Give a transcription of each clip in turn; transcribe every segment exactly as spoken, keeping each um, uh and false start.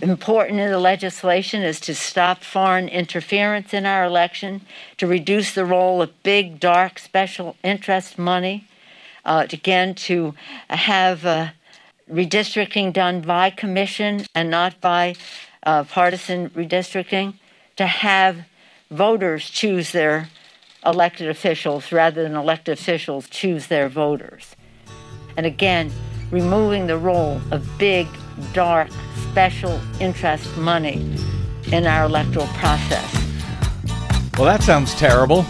important in the legislation is to stop foreign interference in our election, to reduce the role of big, dark, special interest money, uh, again, to have uh, redistricting done by commission and not by uh, partisan redistricting, to have voters choose their elected officials rather than elected officials choose their voters. And again, removing the role of big, dark, special interest money in our electoral process. Well, that sounds terrible.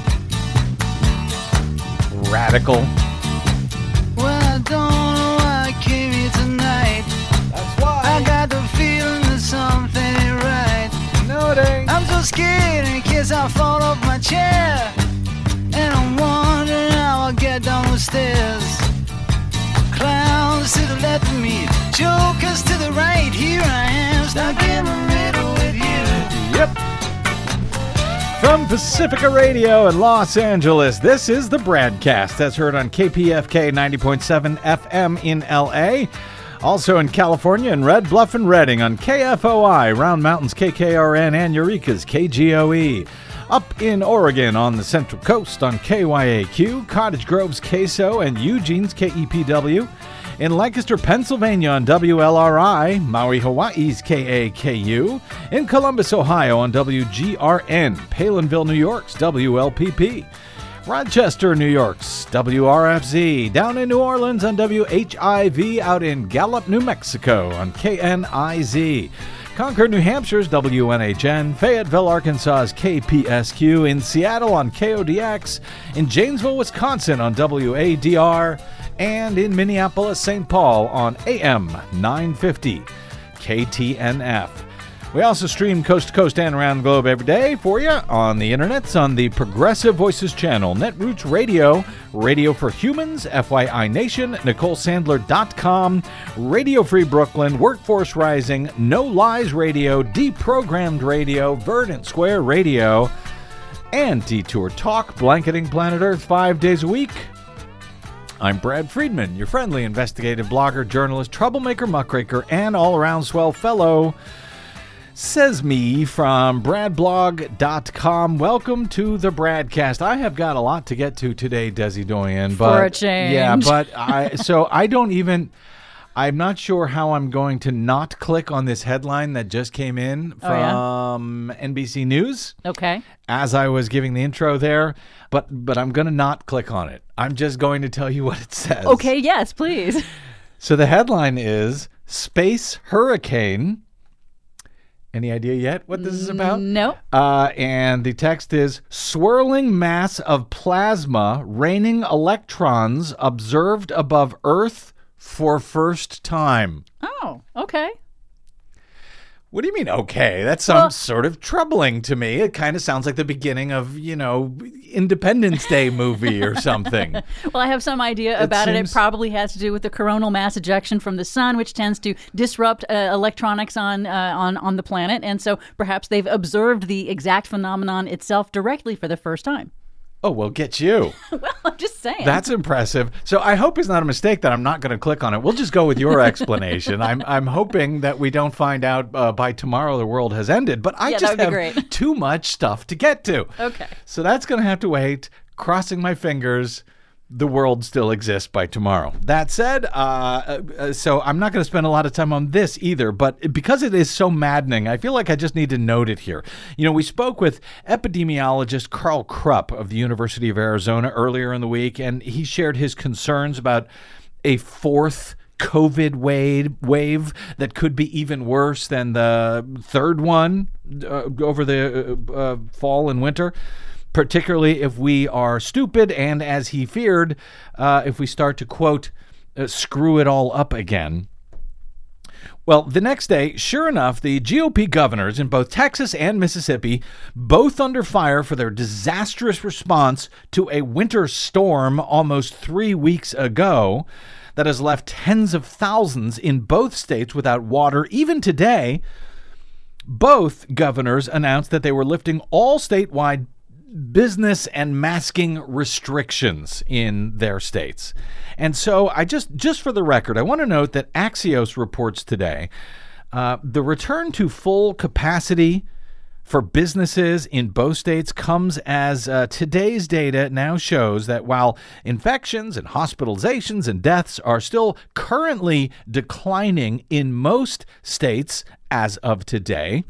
Radical. Well, I don't know why I came here tonight. That's why. I got the feeling that something ain't right. No, it ain't. I'm so scared in case I fall off my chair. And I'm wondering how I'll get down the stairs. Clowns to the left of me, jokers to the right. Here I am, stuck in the middle with you. Yep. From Pacifica Radio in Los Angeles, this is the Bradcast, as heard on K P F K ninety point seven F M in L A. Also in California in Red Bluff and Redding on K F O I, Round Mountain's K K R N, and Eureka's K G O E. Up in Oregon on the Central Coast on K Y A Q, Cottage Grove's K S O, and Eugene's K E P W. In Lancaster, Pennsylvania on W L R I, Maui, Hawaii's K A K U. In Columbus, Ohio on W G R N, Palinville, New York's W L P P. Rochester, New York's W R F Z. Down in New Orleans on W H I V. Out in Gallup, New Mexico on K N I Z. Concord, New Hampshire's W N H N, Fayetteville, Arkansas's K P S Q, in Seattle on K O D X, in Janesville, Wisconsin on W A D R, and in Minneapolis, Saint Paul on A M nine fifty K T N F. We also stream coast to coast and around the globe every day for you on the internets on the Progressive Voices channel, Netroots Radio, Radio for Humans, F Y I Nation, Nicole Sandler dot com, Radio Free Brooklyn, Workforce Rising, No Lies Radio, Deprogrammed Radio, Verdant Square Radio, and Detour Talk, blanketing planet Earth five days a week. I'm Brad Friedman, your friendly investigative blogger, journalist, troublemaker, muckraker, and all-around swell fellow. Says me from brad blog dot com. Welcome to the Bradcast. I have got a lot to get to today, Desi Doyen. But, For a change. Yeah, but I so I don't even, I'm not sure how I'm going to not click on this headline that just came in from oh, yeah? N B C News. Okay. As I was giving the intro there, but but I'm going to not click on it. I'm just going to tell you what it says. Okay, yes, please. So the headline is Space Hurricane. Any idea yet what this is about? No. Uh, and the text is, swirling mass of plasma raining electrons observed above Earth for first time. Oh, okay. What do you mean, okay? That sounds Well, sort of troubling to me. It kind of sounds like the beginning of, you know, Independence Day movie or something. Well, I have some idea It about it. seems- It probably has to do with the coronal mass ejection from the sun, which tends to disrupt uh, electronics on, uh, on on the planet. And so perhaps they've observed the exact phenomenon itself directly for the first time. Oh, well, get you. Well, I'm just saying. That's impressive. So I hope it's not a mistake that I'm not going to click on it. We'll just go with your explanation. I'm I'm hoping that we don't find out uh, by tomorrow the world has ended. But I Yeah, that just would be have great. too much stuff to get to. Okay. So that's going to have to wait. Crossing my fingers, the world still exists by tomorrow. That said, uh, uh, so I'm not going to spend a lot of time on this either, but because it is so maddening, I feel like I just need to note it here. You know, we spoke with epidemiologist Carl Krupp of the University of Arizona earlier in the week, and he shared his concerns about a fourth COVID wave, wave that could be even worse than the third one uh, over the uh, uh, fall and winter. Particularly if we are stupid and, as he feared, uh, if we start to, quote, uh, screw it all up again. Well, the next day, sure enough, the G O P governors in both Texas and Mississippi, both under fire for their disastrous response to a winter storm almost three weeks ago that has left tens of thousands in both states without water. Even today, both governors announced that they were lifting all statewide business and masking restrictions in their states. And so I just, just for the record, I want to note that Axios reports today Uh, the return to full capacity for businesses in both states comes as uh, today's data now shows that while infections and hospitalizations and deaths are still currently declining in most states as of today,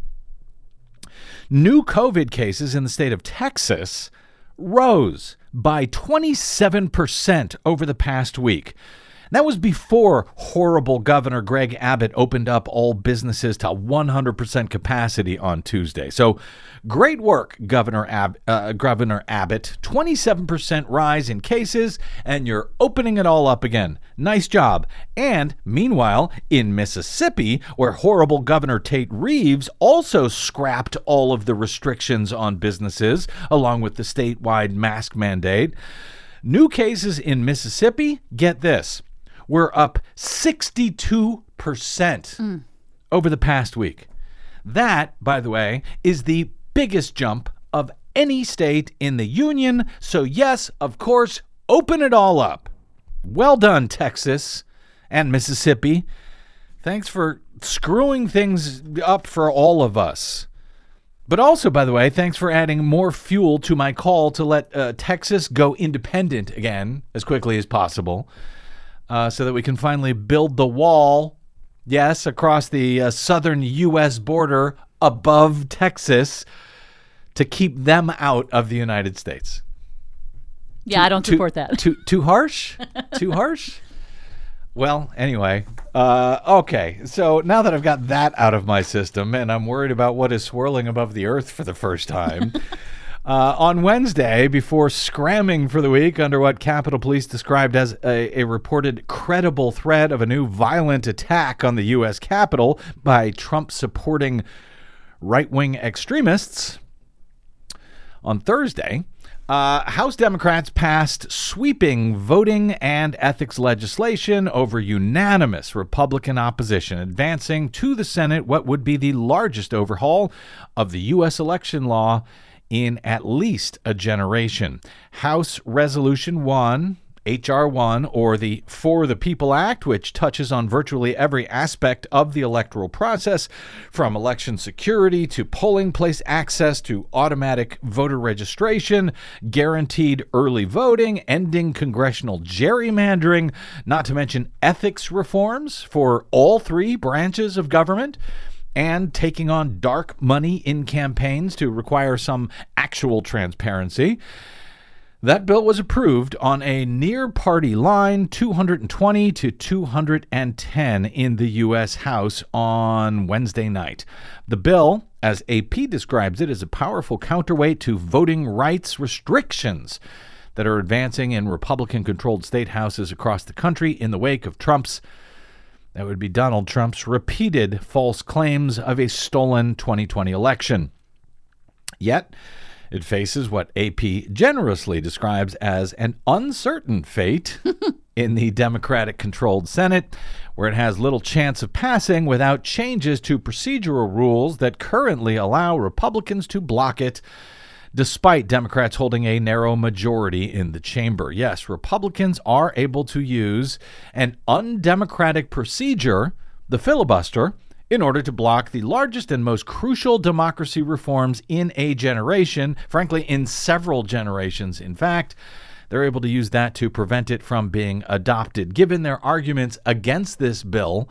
new COVID cases in the state of Texas rose by twenty-seven percent over the past week. That was before horrible Governor Greg Abbott opened up all businesses to one hundred percent capacity on Tuesday. So great work, Governor, Ab- uh, Governor Abbott. twenty-seven percent rise in cases, and you're opening it all up again. Nice job. And meanwhile, in Mississippi, where horrible Governor Tate Reeves also scrapped all of the restrictions on businesses, along with the statewide mask mandate, new cases in Mississippi, get this, we're up sixty-two percent mm. over the past week. That, by the way, is the biggest jump of any state in the union. So yes, of course, open it all up. Well done, Texas and Mississippi. Thanks for screwing things up for all of us. But also, by the way, thanks for adding more fuel to my call to let uh, Texas go independent again as quickly as possible. Uh, so that we can finally build the wall, yes, across the uh, southern U S border above Texas to keep them out of the United States. Yeah, too, I don't too, support that. Too too harsh? Too harsh? Well, anyway, uh, okay. So now that I've got that out of my system and I'm worried about what is swirling above the earth for the first time, Uh, on Wednesday, before scramming for the week under what Capitol Police described as a, a reported credible threat of a new violent attack on the U S Capitol by Trump-supporting right-wing extremists, on Thursday, uh, House Democrats passed sweeping voting and ethics legislation over unanimous Republican opposition, advancing to the Senate what would be the largest overhaul of the U S election law in at least a generation. House Resolution one, H R one, or the For the People Act, which touches on virtually every aspect of the electoral process, from election security to polling place access to automatic voter registration, guaranteed early voting, ending congressional gerrymandering, not to mention ethics reforms for all three branches of government, and taking on dark money in campaigns to require some actual transparency. That bill was approved on a near-party line, two hundred twenty to two hundred ten in the U S House on Wednesday night. The bill, as A P describes it, is a powerful counterweight to voting rights restrictions that are advancing in Republican-controlled state houses across the country in the wake of Trump's That would be Donald Trump's repeated false claims of a stolen twenty twenty election. Yet, it faces what A P generously describes as an uncertain fate in the Democratic-controlled Senate, where it has little chance of passing without changes to procedural rules that currently allow Republicans to block it, despite Democrats holding a narrow majority in the chamber. Yes, Republicans are able to use an undemocratic procedure, the filibuster, in order to block the largest and most crucial democracy reforms in a generation, frankly, in several generations. In fact, they're able to use that to prevent it from being adopted. Given their arguments against this bill,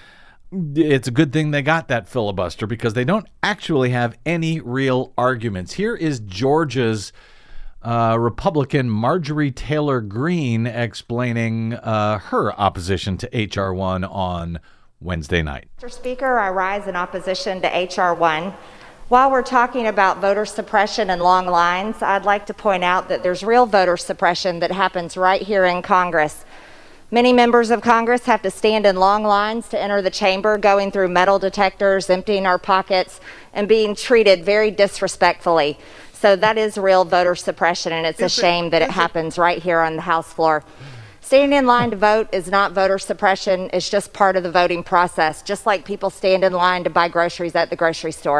it's a good thing they got that filibuster because they don't actually have any real arguments. Here is Georgia's uh, Republican Marjorie Taylor Greene explaining uh, her opposition to H R one on Wednesday night. Mister Speaker, I rise in opposition to H R one. While we're talking about voter suppression and long lines, I'd like to point out that there's real voter suppression that happens right here in Congress. Many members of Congress have to stand in long lines to enter the chamber, going through metal detectors, emptying our pockets, and being treated very disrespectfully. So that is real voter suppression, and it's a shame that it happens right here on the House floor. Standing in line to vote is not voter suppression. It's just part of the voting process, just like people stand in line to buy groceries at the grocery store.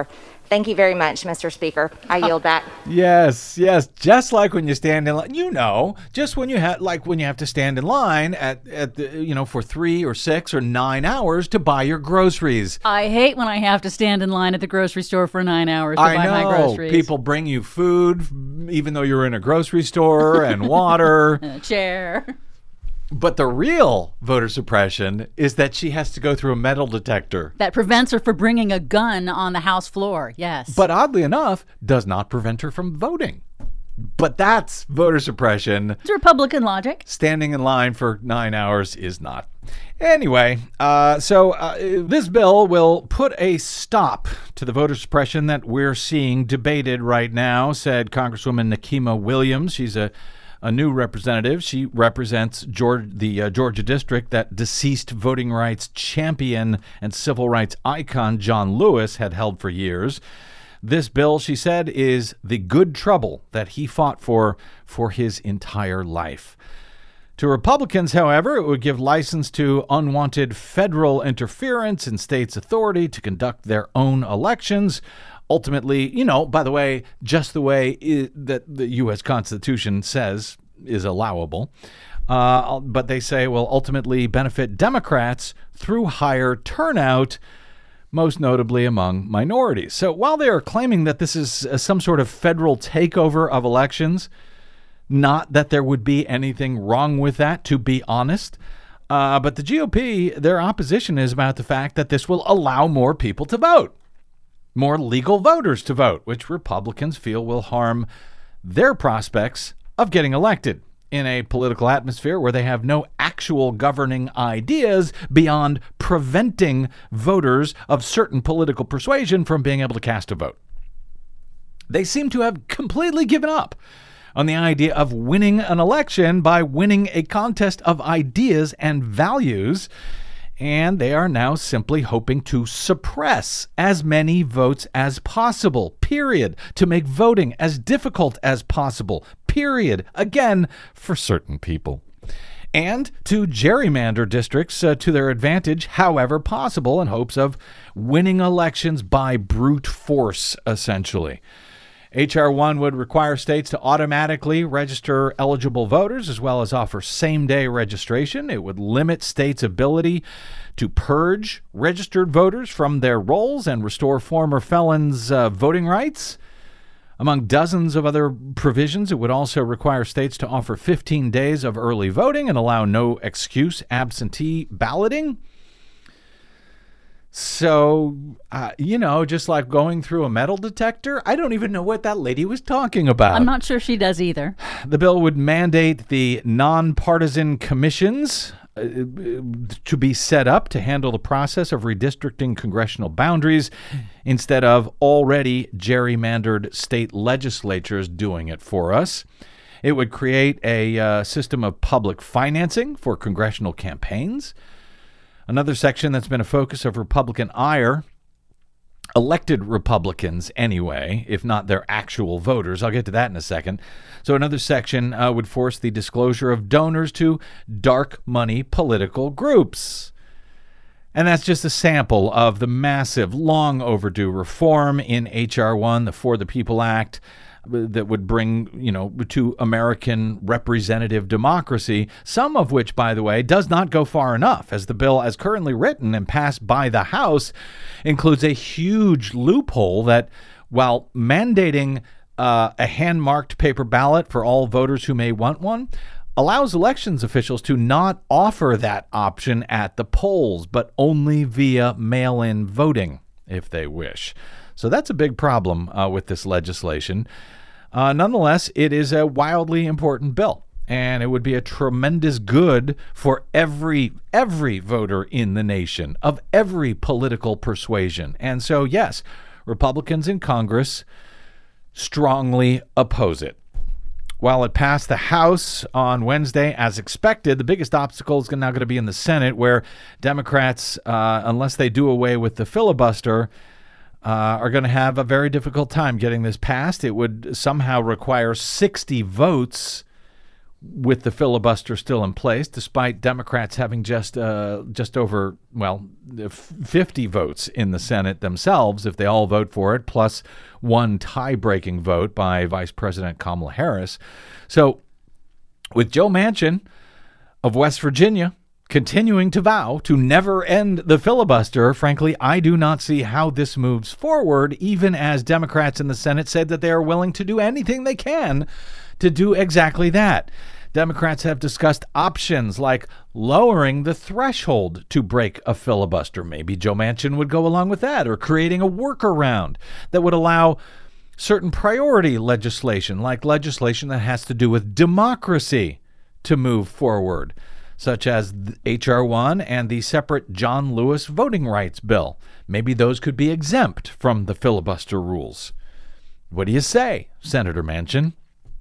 Thank you very much, Mister Speaker. I yield back. Yes, yes. Just like when you stand in line, you know, just when you have, like when you have to stand in line at, at the, you know, for three or six or nine hours to buy your groceries. I hate when I have to stand in line at the grocery store for nine hours to I buy know. my groceries. People bring you food, even though you're in a grocery store, and water. A chair. But the real voter suppression is that she has to go through a metal detector. That prevents her from bringing a gun on the House floor, yes. But oddly enough, does not prevent her from voting. But that's voter suppression. It's Republican logic. Standing in line for nine hours is not. Anyway, uh, so uh, this bill will put a stop to the voter suppression that we're seeing debated right now, said Congresswoman Nikema Williams. She's a A new representative. She represents Georgia, the uh, Georgia district that deceased voting rights champion and civil rights icon John Lewis had held for years. This bill, she said, is the good trouble that he fought for for his entire life. To Republicans, however, it would give license to unwanted federal interference in states' authority to conduct their own elections. Ultimately, you know, by the way, just the way I- that the U S Constitution says is allowable. Uh, but they say will ultimately benefit Democrats through higher turnout, most notably among minorities. So while they are claiming that this is uh, some sort of federal takeover of elections, not that there would be anything wrong with that, to be honest, uh, but the G O P, their opposition is about the fact that this will allow more people to vote. More legal voters to vote, which Republicans feel will harm their prospects of getting elected in a political atmosphere where they have no actual governing ideas beyond preventing voters of certain political persuasion from being able to cast a vote. They seem to have completely given up on the idea of winning an election by winning a contest of ideas and values. And they are now simply hoping to suppress as many votes as possible, period, to make voting as difficult as possible, period, again, for certain people. And to gerrymander districts uh, to their advantage however possible in hopes of winning elections by brute force, essentially. H R one would require states to automatically register eligible voters as well as offer same-day registration. It would limit states' ability to purge registered voters from their rolls and restore former felons' uh, voting rights. Among dozens of other provisions, it would also require states to offer fifteen days of early voting and allow no excuse absentee balloting. So, uh, you know, just like going through a metal detector, I don't even know what that lady was talking about. I'm not sure she does either. The bill would mandate the nonpartisan commissions uh, to be set up to handle the process of redistricting congressional boundaries instead of already gerrymandered state legislatures doing it for us. It would create a uh, system of public financing for congressional campaigns. Another section that's been a focus of Republican ire, elected Republicans anyway, if not their actual voters. I'll get to that in a second. So another section uh, would force the disclosure of donors to dark money political groups. And that's just a sample of the massive, long overdue reform in H R one, the For the People Act, that would bring, you know, to American representative democracy, some of which, by the way, does not go far enough, as the bill as currently written and passed by the House includes a huge loophole that, while mandating uh, a hand-marked paper ballot for all voters who may want one, allows elections officials to not offer that option at the polls, but only via mail-in voting, if they wish. So that's a big problem uh, with this legislation. Uh, nonetheless, it is a wildly important bill, and it would be a tremendous good for every every voter in the nation of every political persuasion. And so, yes, Republicans in Congress strongly oppose it. While it passed the House on Wednesday, as expected, the biggest obstacle is now going to be in the Senate, where Democrats, uh, unless they do away with the filibuster, Uh, are going to have a very difficult time getting this passed. It would somehow require sixty votes, with the filibuster still in place, despite Democrats having just uh, just over, well, fifty votes in the Senate themselves, if they all vote for it, plus one tie-breaking vote by Vice President Kamala Harris. So with Joe Manchin of West Virginia continuing to vow to never end the filibuster, frankly, I do not see how this moves forward, even as Democrats in the Senate said that they are willing to do anything they can to do exactly that. Democrats have discussed options like lowering the threshold to break a filibuster. Maybe Joe Manchin would go along with that, or creating a workaround that would allow certain priority legislation, like legislation that has to do with democracy, to move forward, such as H R one and the separate John Lewis voting rights bill. Maybe those could be exempt from the filibuster rules. What do you say, Senator Manchin?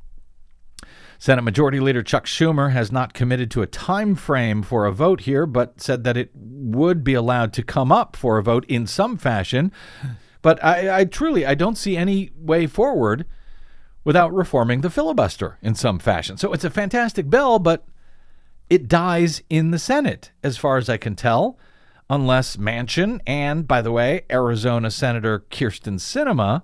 Senate Majority Leader Chuck Schumer has not committed to a time frame for a vote here, but said that it would be allowed to come up for a vote in some fashion. But I, I truly, I don't see any way forward without reforming the filibuster in some fashion. So it's a fantastic bill, but it dies in the Senate, as far as I can tell, unless Manchin and, by the way, Arizona Senator Kyrsten Sinema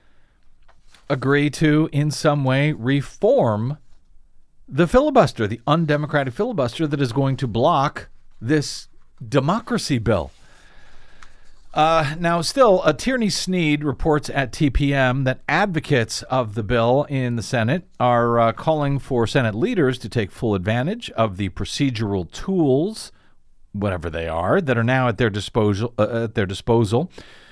agree to, in some way, reform the filibuster, the undemocratic filibuster that is going to block this democracy bill. Uh, now, still, uh, Tierney Sneed reports at T P M that advocates of the bill in the Senate are uh, calling for Senate leaders to take full advantage of the procedural tools, whatever they are, that are now at their disposal, uh, at their disposal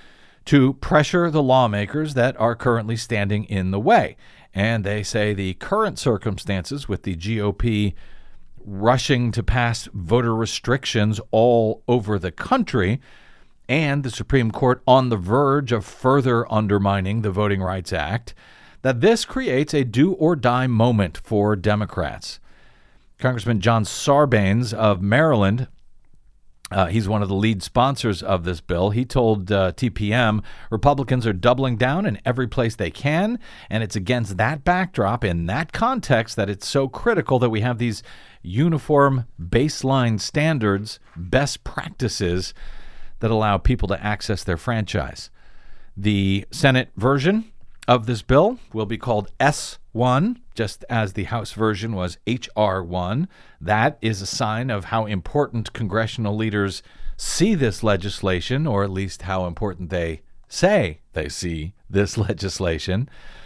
to pressure the lawmakers that are currently standing in the way. And they say the current circumstances with the G O P rushing to pass voter restrictions all over the country, and the Supreme Court on the verge of further undermining the Voting Rights Act, that this creates a do-or-die moment for Democrats. Congressman John Sarbanes of Maryland, uh, he's one of the lead sponsors of this bill. He told uh, T P M Republicans are doubling down in every place they can, and it's against that backdrop, in that context, that it's so critical that we have these uniform baseline standards, best practices that allow people to access their franchise. The Senate version of this bill will be called S one, just as the House version was H R one. That is a sign of how important congressional leaders see this legislation, or at least how important they say they see this legislation.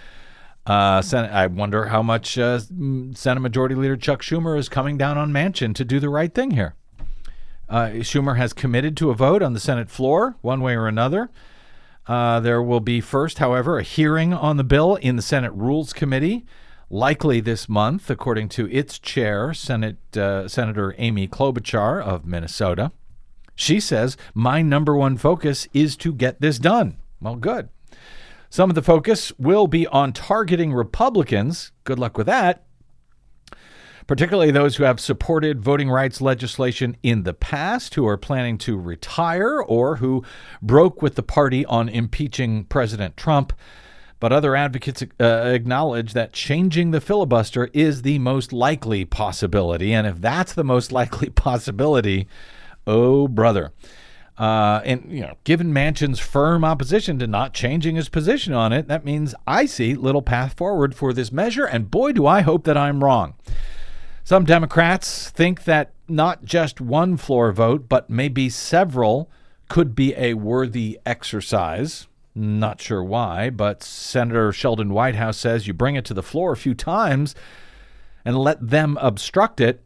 Uh, Senate, I wonder how much uh, Senate Majority Leader Chuck Schumer is coming down on Manchin to do the right thing here. Uh, Schumer has committed to a vote on the Senate floor, one way or another. Uh, there will be first, however, a hearing on the bill in the Senate Rules Committee, likely this month, according to its chair, Senate uh, Senator Amy Klobuchar of Minnesota. She says, my number one focus is to get this done. Well, good. Some of the focus will be on targeting Republicans. Good luck with that. Particularly those who have supported voting rights legislation in the past, who are planning to retire, or who broke with the party on impeaching President Trump. But other advocates uh, acknowledge that changing the filibuster is the most likely possibility. And if that's the most likely possibility, oh, brother. Uh, and, you know, given Manchin's firm opposition to not changing his position on it, that means I see little path forward for this measure. And boy, do I hope that I'm wrong. Some Democrats think that not just one floor vote, but maybe several could be a worthy exercise. Not sure why, but Senator Sheldon Whitehouse says you bring it to the floor a few times and let them obstruct it.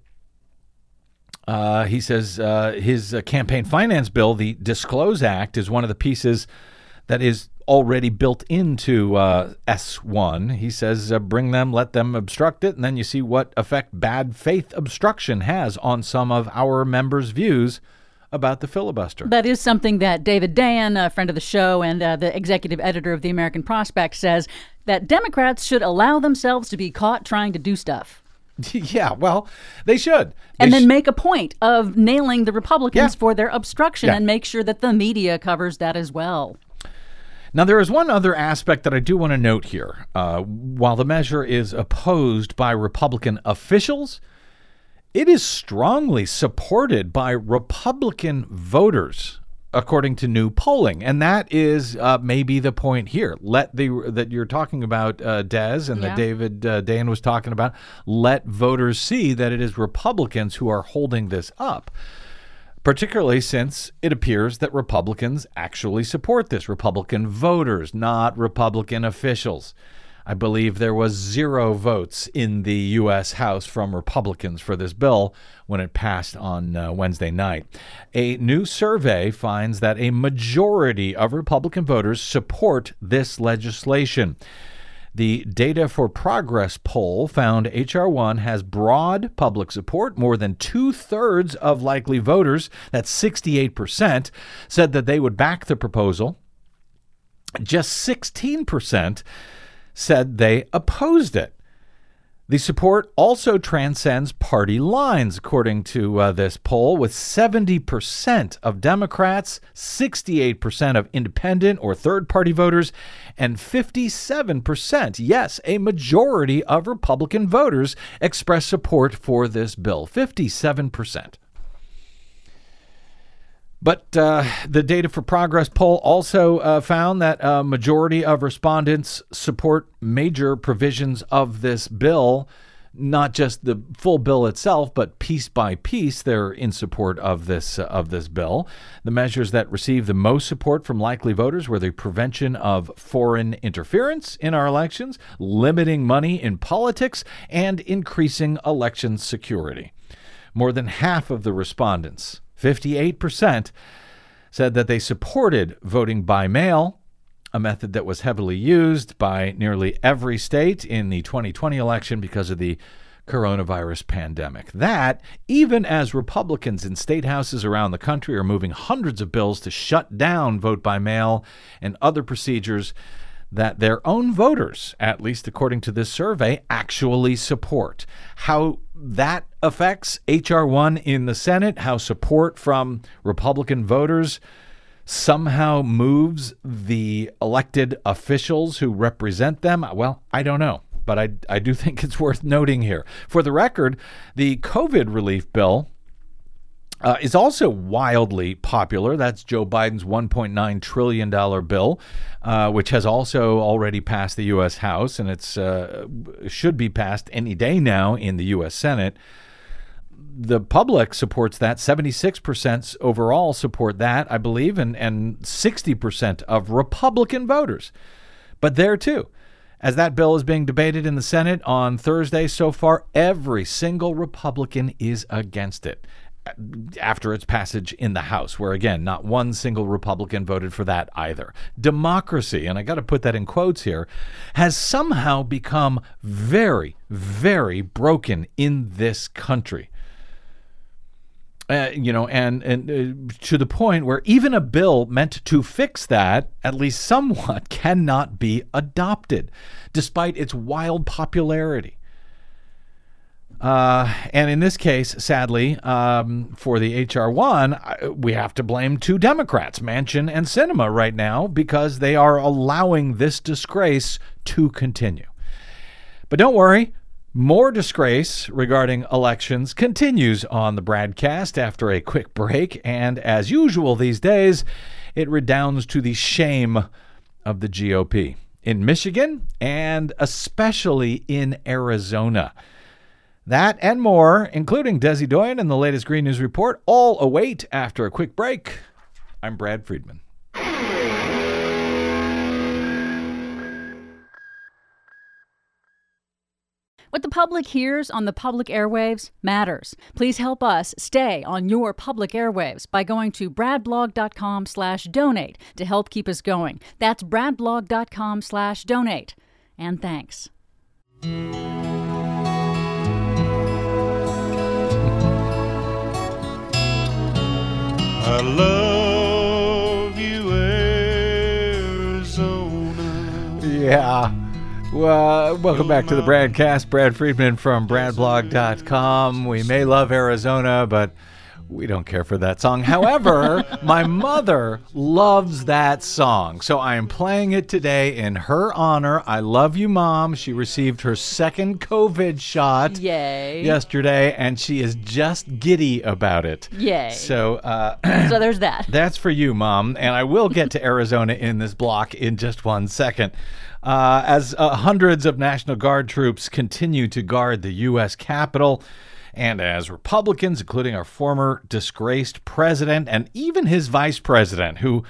Uh, he says uh, his uh, campaign finance bill, the Disclose Act, is one of the pieces that is already built into uh, S one. He says, uh, bring them, let them obstruct it, and then you see what effect bad faith obstruction has on some of our members' views about the filibuster. That is something that David Dayen, a friend of the show and uh, the executive editor of the American Prospect, says, that Democrats should allow themselves to be caught trying to do stuff. Yeah, well, they should. They and then sh- make a point of nailing the Republicans Yeah. for their obstruction Yeah. and make sure that the media covers that as well. Now, there is one other aspect that I do want to note here. Uh, while the measure is opposed by Republican officials, it is strongly supported by Republican voters, according to new polling. And that is uh, maybe the point here. Let the that you're talking about, uh, Des, and Yeah. that David uh, Dan was talking about. Let voters see that it is Republicans who are holding this up. Particularly since it appears that Republicans actually support this. Republican voters, not Republican officials. I believe there was zero votes in the U S House from Republicans for this bill when it passed on uh, Wednesday night. A new survey finds that a majority of Republican voters support this legislation. The Data for Progress poll found H R one has broad public support. More than two-thirds of likely voters, that's sixty-eight percent, said that they would back the proposal. Just sixteen percent said they opposed it. The support also transcends party lines, according to uh, this poll, with seventy percent of Democrats, sixty-eight percent of independent or third-party voters, and fifty-seven percent, yes, a majority of Republican voters express support for this bill, fifty-seven percent. But uh, the Data for Progress poll also uh, found that a majority of respondents support major provisions of this bill, not just the full bill itself, but piece by piece they're in support of this uh, of this bill. The measures that received the most support from likely voters were the prevention of foreign interference in our elections, limiting money in politics, and increasing election security. More than half of the respondents, fifty-eight percent, said that they supported voting by mail, a method that was heavily used by nearly every state in the twenty twenty election because of the coronavirus pandemic. That, even as Republicans in state houses around the country are moving hundreds of bills to shut down vote by mail and other procedures that their own voters, at least according to this survey, actually support. How that affects H R one in the Senate, how support from Republican voters somehow moves the elected officials who represent them, well, I don't know. But I, I do think it's worth noting here. For the record, the COVID relief bill Uh, is also wildly popular. That's Joe Biden's one point nine trillion dollars bill, uh, which has also already passed the U S House, and it's uh, should be passed any day now in the U S Senate. The public supports that. seventy-six percent overall support that, I believe, and, and sixty percent of Republican voters. But there, too, as that bill is being debated in the Senate on Thursday, so far, every single Republican is against it after its passage in the House, where, again, not one single Republican voted for that either. Democracy, and I got to put that in quotes here, has somehow become very, very broken in this country. Uh, you know, and, and uh, to the point where even a bill meant to fix that, at least somewhat, cannot be adopted, despite its wild popularity. Uh, and in this case, sadly, um, for the H R one, we have to blame two Democrats, Manchin and Sinema, right now, because they are allowing this disgrace to continue. But don't worry, more disgrace regarding elections continues on the broadcast after a quick break. And as usual these days, it redounds to the shame of the G O P in Michigan and especially in Arizona. That and more, including Desi Doyen and the latest Green News Report, all await after a quick break. I'm Brad Friedman. What the public hears on the public airwaves matters. Please help us stay on your public airwaves by going to bradblog.com slash donate to help keep us going. That's bradblog.com slash donate. And thanks. I love you, Arizona. Yeah. Well, welcome back to the Bradcast. Brad Friedman from bradblog dot com. We may love Arizona, but We don't care for that song. However, my mother loves that song, so I am playing it today in her honor. I love you, Mom. She received her second COVID shot Yay. yesterday, and she is just giddy about it. Yay. So, uh, So there's that. that's for you, Mom. And I will get to Arizona in this block in just one second. Uh, as uh, hundreds of National Guard troops continue to guard the U S Capitol, and as Republicans, including our former disgraced president and even his vice president, who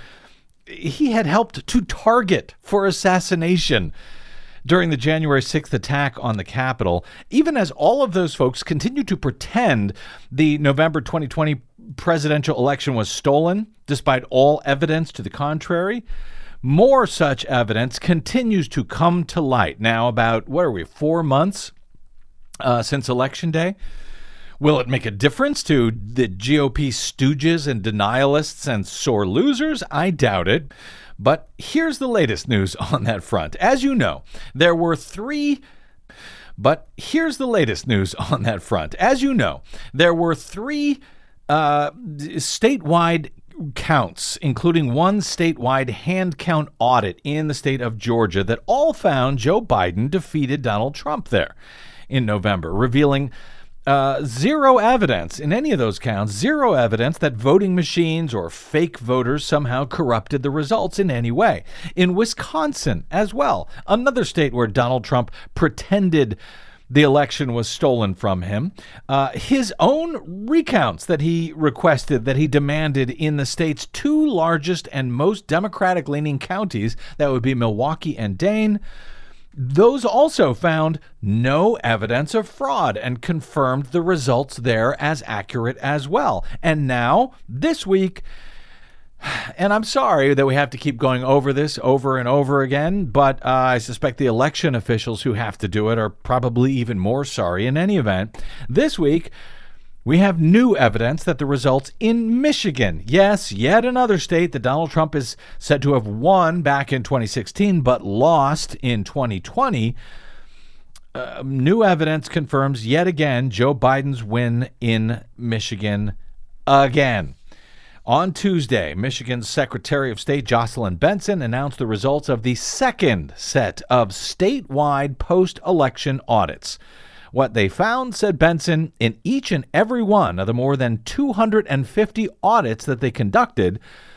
he had helped to target for assassination during the January sixth attack on the Capitol, even as all of those folks continue to pretend the November twenty twenty presidential election was stolen, despite all evidence to the contrary, more such evidence continues to come to light. Now, about, what are we, four months uh, since Election Day? Will it make a difference to the G O P stooges and denialists and sore losers? I doubt it. But here's the latest news on that front. As you know, there were three... But here's the latest news on that front. As you know, there were three uh, statewide counts, including one statewide hand count audit in the state of Georgia that all found Joe Biden defeated Donald Trump there in November, revealing uh, zero evidence in any of those counts, zero evidence that voting machines or fake voters somehow corrupted the results in any way. In Wisconsin as well, another state where Donald Trump pretended the election was stolen from him. Uh, his own recounts that he requested, that he demanded in the state's two largest and most Democratic-leaning counties, that would be Milwaukee and Dane, those also found no evidence of fraud and confirmed the results there as accurate as well. And now, this week, and I'm sorry that we have to keep going over this over and over again, but uh, I suspect the election officials who have to do it are probably even more sorry in any event. This week, we have new evidence that the results in Michigan, yes, yet another state that Donald Trump is said to have won back in twenty sixteen but lost in twenty twenty, uh, new evidence confirms yet again Joe Biden's win in Michigan again. On Tuesday, Michigan's Secretary of State Jocelyn Benson announced the results of the second set of statewide post-election audits. What they found, said Benson, in each and every one of the more than two hundred fifty audits that they conducted,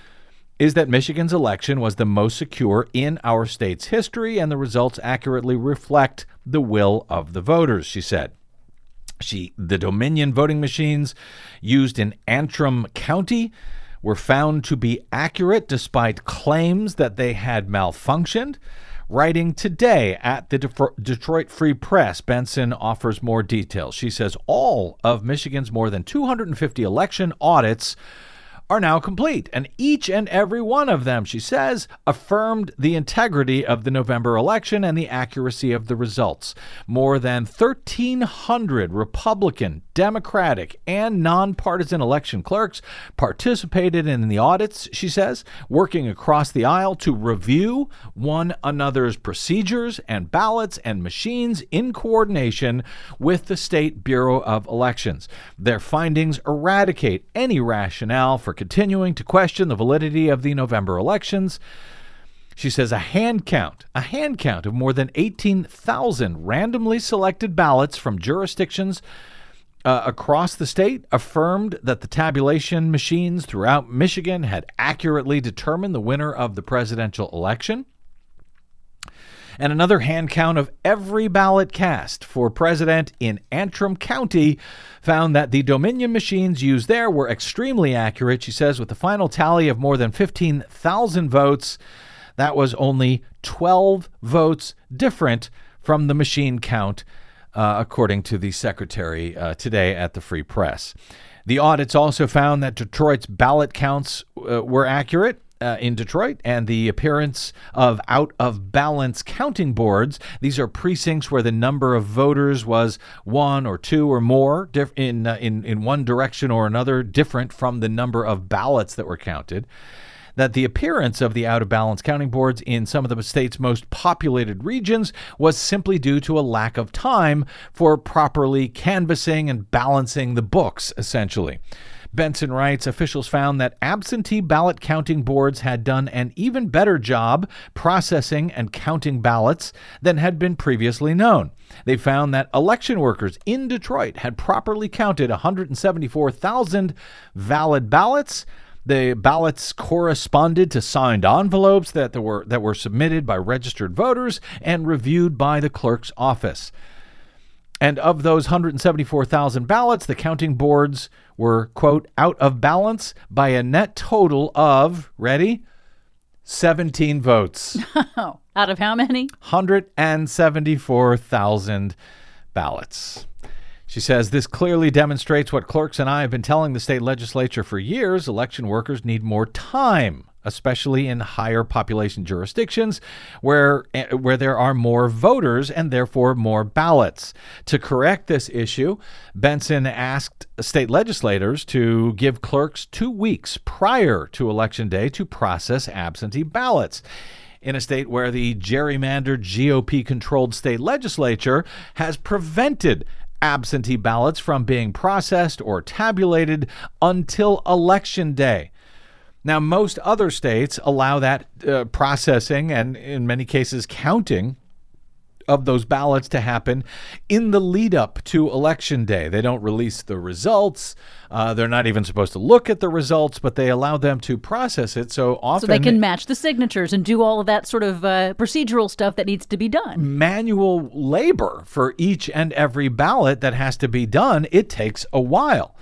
is that Michigan's election was the most secure in our state's history, and the results accurately reflect the will of the voters, she said. She, the Dominion voting machines used in Antrim County were found to be accurate despite claims that they had malfunctioned. Writing today at the De- Detroit Free Press, Benson offers more details. She says all of Michigan's more than two hundred fifty election audits are now complete, and each and every one of them, she says, affirmed the integrity of the November election and the accuracy of the results. More than thirteen hundred Republican, Democratic, and nonpartisan election clerks participated in the audits, she says, working across the aisle to review one another's procedures and ballots and machines in coordination with the State Bureau of Elections. Their findings eradicate any rationale for continuing to question the validity of the November elections. She says a hand count, a hand count of more than eighteen thousand randomly selected ballots from jurisdictions uh, across the state affirmed that the tabulation machines throughout Michigan had accurately determined the winner of the presidential election. And another hand count of every ballot cast for president in Antrim County found that the Dominion machines used there were extremely accurate, she says, with the final tally of more than fifteen thousand votes. That was only twelve votes different from the machine count, uh, according to the secretary uh, today at the Free Press. The audits also found that Detroit's ballot counts uh, were accurate. Uh, in Detroit, and the appearance of out-of-balance counting boards. These are precincts where the number of voters was one or two or more diff- in, uh, in, in one direction or another, different from the number of ballots that were counted. That the appearance of the out-of-balance counting boards in some of the state's most populated regions was simply due to a lack of time for properly canvassing and balancing the books, essentially. Benson writes, officials found that absentee ballot counting boards had done an even better job processing and counting ballots than had been previously known. They found that election workers in Detroit had properly counted one hundred seventy-four thousand valid ballots. The ballots corresponded to signed envelopes that were that were submitted by registered voters and reviewed by the clerk's office. And of those one hundred seventy-four thousand ballots, the counting boards were, quote, out of balance by a net total of, ready, seventeen votes. Oh, out of how many? one hundred seventy-four thousand ballots. She says this clearly demonstrates what clerks and I have been telling the state legislature for years. Election workers need more time, especially in higher population jurisdictions where where there are more voters and therefore more ballots. To correct this issue, Benson asked state legislators to give clerks two weeks prior to Election Day to process absentee ballots. In a state where the gerrymandered G O P-controlled state legislature has prevented absentee ballots from being processed or tabulated until Election Day. Now, most other states allow that uh, processing and, in many cases, counting of those ballots to happen in the lead up to Election Day. They don't release the results. Uh, they're not even supposed to look at the results, but they allow them to process it. So often, so they can match the signatures and do all of that sort of uh, procedural stuff that needs to be done. Manual labor for each and every ballot that has to be done, it takes a while.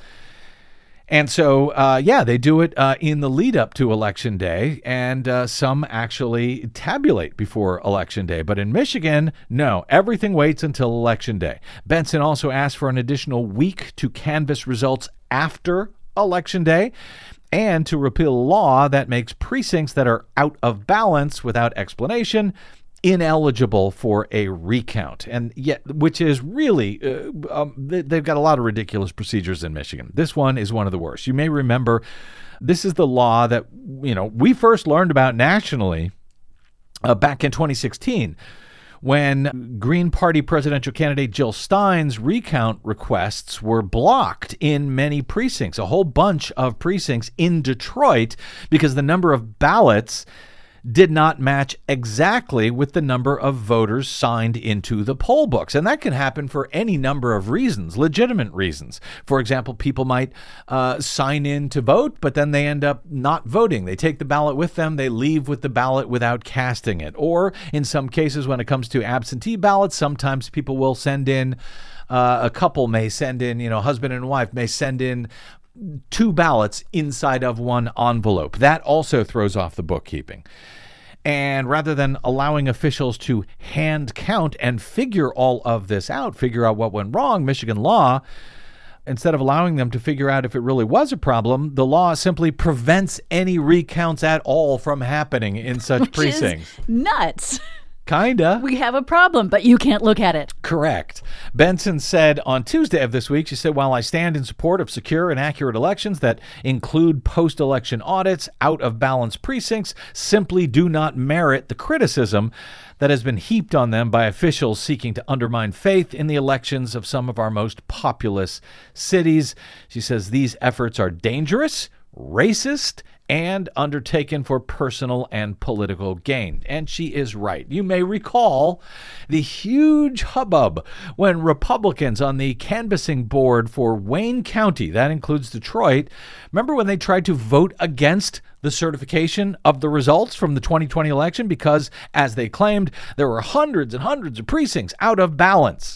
And so, uh, yeah, they do it uh, in the lead up to Election Day, and uh, some actually tabulate before Election Day. But in Michigan, no, everything waits until Election Day. Benson also asked for an additional week to canvass results after Election Day and to repeal a law that makes precincts that are out of balance without explanation ineligible for a recount, and yet, which is really, uh, um, they, they've got a lot of ridiculous procedures in Michigan. This one is one of the worst. You may remember, this is the law that, you know, we first learned about nationally uh, back in twenty sixteen, when Green Party presidential candidate Jill Stein's recount requests were blocked in many precincts, a whole bunch of precincts in Detroit, because the number of ballots did not match exactly with the number of voters signed into the poll books. And that can happen for any number of reasons, legitimate reasons. For example, people might uh, sign in to vote, but then they end up not voting. They take the ballot with them. They leave with the ballot without casting it. Or in some cases, when it comes to absentee ballots, sometimes people will send in, uh, a couple may send in, you know, husband and wife may send in two ballots inside of one envelope. That also throws off the bookkeeping. And rather than allowing officials to hand count and figure all of this out, figure out what went wrong, Michigan law, instead of allowing them to figure out if it really was a problem, the law simply prevents any recounts at all from happening in such Which precincts. Is nuts. Kinda. We have a problem, but you can't look at it. Correct. Benson said on Tuesday of this week, she said, while I stand in support of secure and accurate elections that include post-election audits, out-of-balance precincts simply do not merit the criticism that has been heaped on them by officials seeking to undermine faith in the elections of some of our most populous cities. She says these efforts are dangerous, racist, and undertaken for personal and political gain. And she is right. You may recall the huge hubbub when Republicans on the canvassing board for Wayne County, that includes Detroit, remember when they tried to vote against the certification of the results from the twenty twenty election because, as they claimed, there were hundreds and hundreds of precincts out of balance.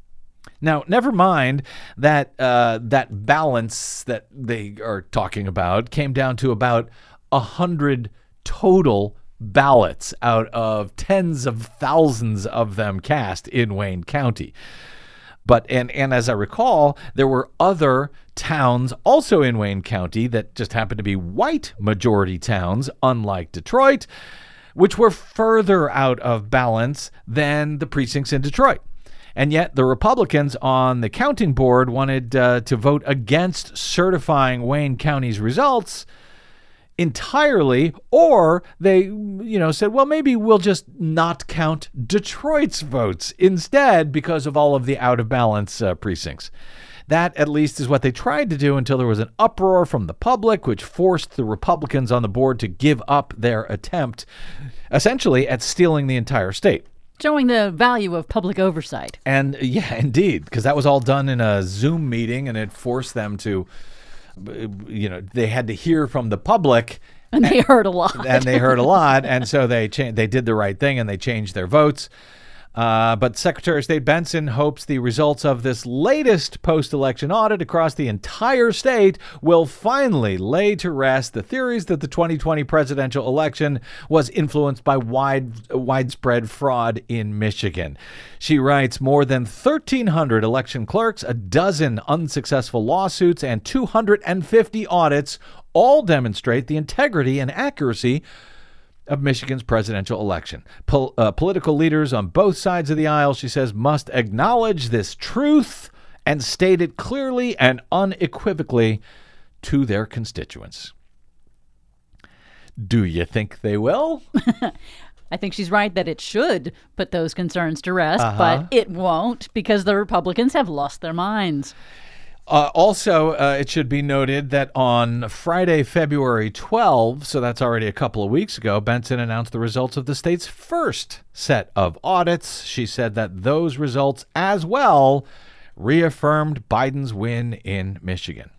Now, never mind that uh, that balance that they are talking about came down to about one hundred total ballots out of tens of thousands of them cast in Wayne County. But, and, and as I recall, there were other towns also in Wayne County that just happened to be white majority towns, unlike Detroit, which were further out of balance than the precincts in Detroit. And yet the Republicans on the counting board wanted uh, to vote against certifying Wayne County's results entirely, or they, you know, said, well, maybe we'll just not count Detroit's votes instead because of all of the out of balance uh, precincts. That, at least, is what they tried to do until there was an uproar from the public, which forced the Republicans on the board to give up their attempt, essentially, at stealing the entire state. Showing the value of public oversight. And, yeah, indeed, because that was all done in a Zoom meeting, and it forced them to, you know, they had to hear from the public. And they heard a lot. And they heard a lot, and so they cha- they did the right thing, and they changed their votes. Uh, but Secretary of State Benson hopes the results of this latest post-election audit across the entire state will finally lay to rest the theories that the twenty twenty presidential election was influenced by wide widespread fraud in Michigan. She writes, more than thirteen hundred election clerks, a dozen unsuccessful lawsuits, and two hundred fifty audits all demonstrate the integrity and accuracy of Michigan's presidential election. Pol- uh, political leaders on both sides of the aisle, she says, must acknowledge this truth and state it clearly and unequivocally to their constituents. Do you think they will? I think she's right that it should put those concerns to rest, Uh-huh. but it won't because the Republicans have lost their minds. Uh, also, uh, it should be noted that on Friday, February twelfth, so that's already a couple of weeks ago, Benson announced the results of the state's first set of audits. She said that those results as well reaffirmed Biden's win in Michigan.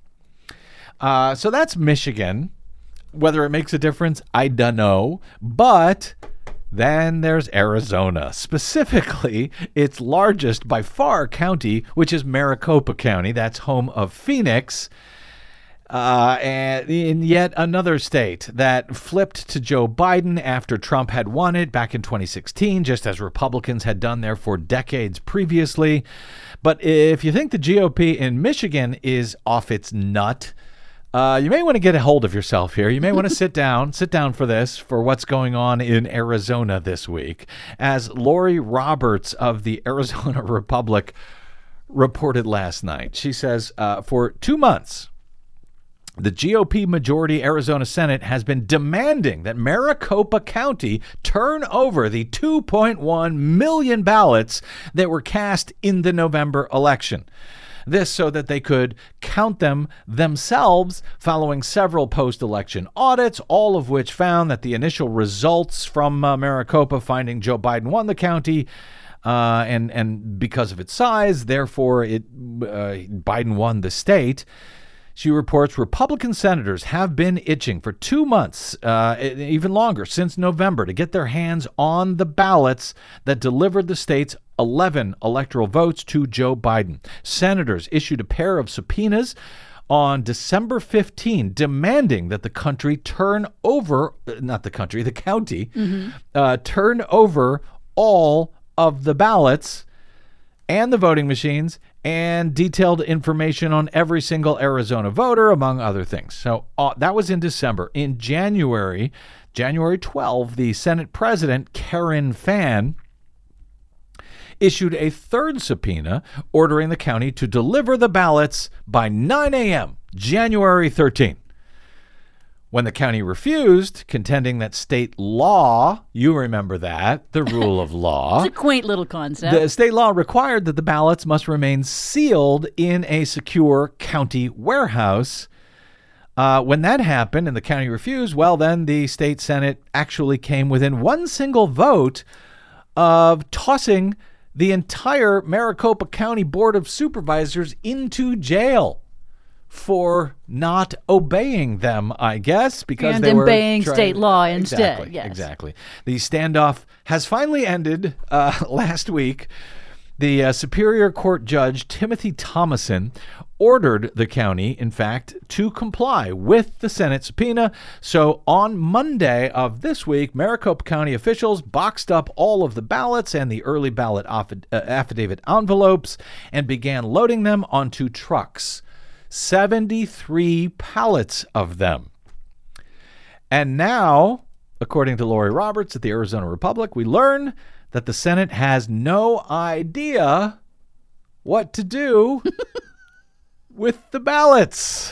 Uh, so that's Michigan. Whether it makes a difference, I don't know. But then there's Arizona, specifically its largest by far county, which is Maricopa County. That's home of Phoenix. Uh, and in yet another state that flipped to Joe Biden after Trump had won it back in twenty sixteen, just as Republicans had done there for decades previously. But if you think the G O P in Michigan is off its nut, Uh, you may want to get a hold of yourself here. You may want to sit down, sit down for this, for what's going on in Arizona this week. As Lori Roberts of the Arizona Republic reported last night, she says, uh, for two months, the G O P majority Arizona Senate has been demanding that Maricopa County turn over the two point one million ballots that were cast in the November election. This so that they could count them themselves following several post-election audits, all of which found that the initial results from uh, Maricopa finding Joe Biden won the county, uh, and, and because of its size, therefore it uh, Biden won the state. She reports Republican senators have been itching for two months, uh, even longer, since November, to get their hands on the ballots that delivered the state's eleven electoral votes to Joe Biden. Senators issued a pair of subpoenas on December fifteenth, demanding that the country turn over, not the country, the county, mm-hmm. uh, turn over all of the ballots and the voting machines and detailed information on every single Arizona voter, among other things. So uh, that was in December. In January, January twelfth, the Senate President, Karen Fann, issued a third subpoena ordering the county to deliver the ballots by nine a.m., January thirteenth. When the county refused, contending that state law, you remember that, the rule of law. It's a quaint little concept. The state law required that the ballots must remain sealed in a secure county warehouse. Uh, when that happened and the county refused, well, then the state Senate actually came within one single vote of tossing the entire Maricopa County Board of Supervisors into jail for not obeying them, I guess, because and they were obeying trying, state law instead. Exactly, yes. exactly. The standoff has finally ended uh, last week. The uh, Superior Court Judge Timothy Thomason ordered the county, in fact, to comply with the Senate subpoena. So on Monday of this week, Maricopa County officials boxed up all of the ballots and the early ballot aff- uh, affidavit envelopes and began loading them onto trucks. seventy-three pallets of them. And now, according to Lori Roberts at the Arizona Republic, we learn that the Senate has no idea what to do with the ballots.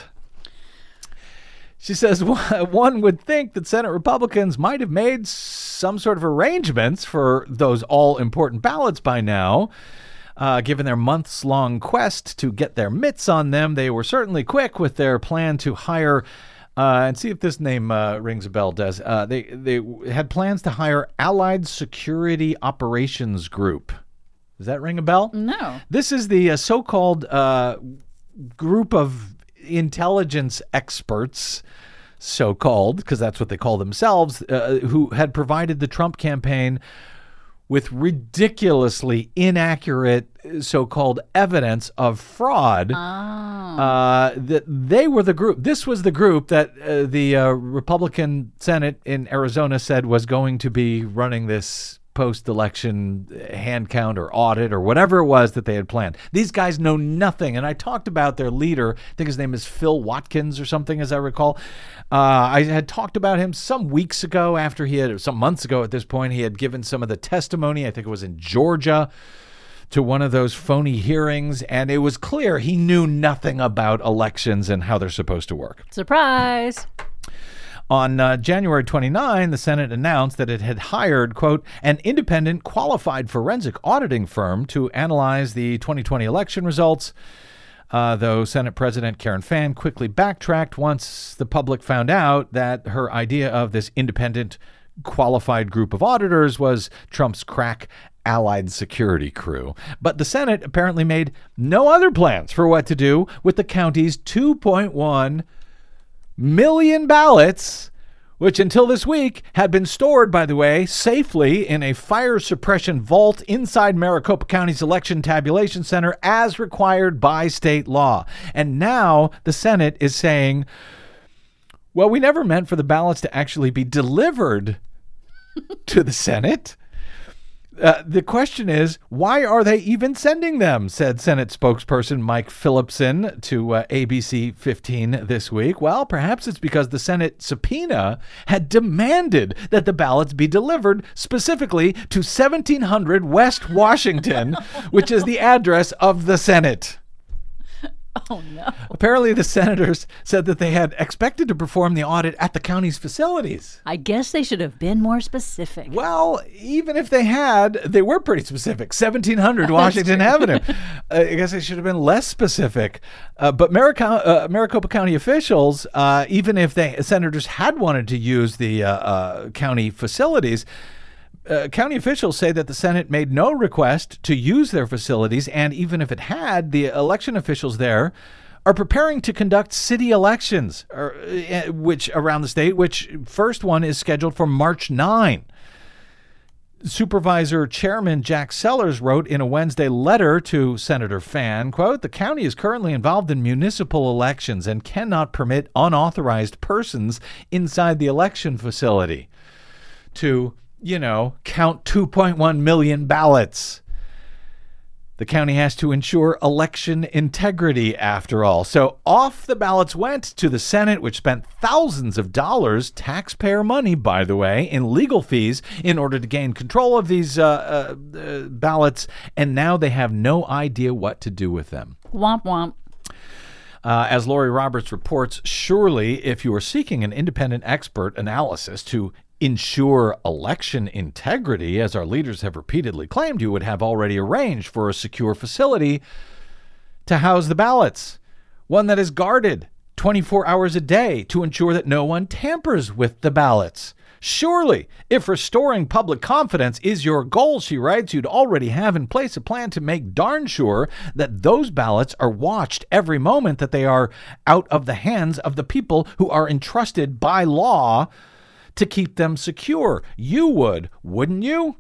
She says one would think that Senate Republicans might have made some sort of arrangements for those all-important ballots by now. Uh, given their months-long quest to get their mitts on them, they were certainly quick with their plan to hire, uh, and see if this name uh, rings a bell, Des. Uh, they, they had plans to hire Allied Security Operations Group. Does that ring a bell? No. This is the uh, so-called uh, group of intelligence experts, so-called, because that's what they call themselves, uh, who had provided the Trump campaign with ridiculously inaccurate so-called evidence of fraud. Oh. Uh, that they were the group. This was the group that uh, the uh, Republican Senate in Arizona said was going to be running this post-election hand count or audit or whatever it was that they had planned. These guys know nothing. And I talked about their leader. I think his name is Phil Watkins or something, as I recall. Uh, I had talked about him some weeks ago after he had, or some months ago at this point, he had given some of the testimony. I think it was in Georgia, to one of those phony hearings. And it was clear he knew nothing about elections and how they're supposed to work. Surprise. On uh, January twenty-ninth, the Senate announced that it had hired, quote, an independent qualified forensic auditing firm to analyze the twenty twenty election results, uh, though Senate President Karen Fann quickly backtracked once the public found out that her idea of this independent qualified group of auditors was Trump's crack Allied security crew. But the Senate apparently made no other plans for what to do with the county's two point one million ballots, which until this week had been stored, by the way, safely in a fire suppression vault inside Maricopa County's election tabulation center as required by state law. And now the Senate is saying, well, we never meant for the ballots to actually be delivered to the Senate. Uh, the question is, why are they even sending them, said Senate spokesperson Mike Phillipson to uh, A B C fifteen this week. Well, perhaps it's because the Senate subpoena had demanded that the ballots be delivered specifically to seventeen hundred West Washington, oh, no. which is the address of the Senate. Oh, no. Apparently, the senators said that they had expected to perform the audit at the county's facilities. I guess they should have been more specific. Well, even if they had, they were pretty specific. seventeen hundred Washington Avenue. Uh, I guess they should have been less specific. Uh, but Maricopa, uh, Maricopa County officials, uh, even if they senators had wanted to use the uh, uh, county facilities, Uh, county officials say that the Senate made no request to use their facilities, and even if it had, the election officials there are preparing to conduct city elections, or, uh, which around the state, which first one is scheduled for March ninth. Supervisor Chairman Jack Sellers wrote in a Wednesday letter to Senator Fann, quote, the county is currently involved in municipal elections and cannot permit unauthorized persons inside the election facility to, you know, count two point one million ballots. The county has to ensure election integrity, after all. So off the ballots went to the Senate, which spent thousands of dollars, taxpayer money, by the way, in legal fees in order to gain control of these uh, uh, uh, ballots. And now they have no idea what to do with them. Womp womp. Uh, as Lori Roberts reports, surely if you are seeking an independent expert analysis to ensure election integrity, as our leaders have repeatedly claimed, you would have already arranged for a secure facility to house the ballots, one that is guarded twenty-four hours a day to ensure that no one tampers with the ballots. Surely, if restoring public confidence is your goal, she writes, you'd already have in place a plan to make darn sure that those ballots are watched every moment, that they are out of the hands of the people who are entrusted by law to keep them secure. You would, wouldn't you?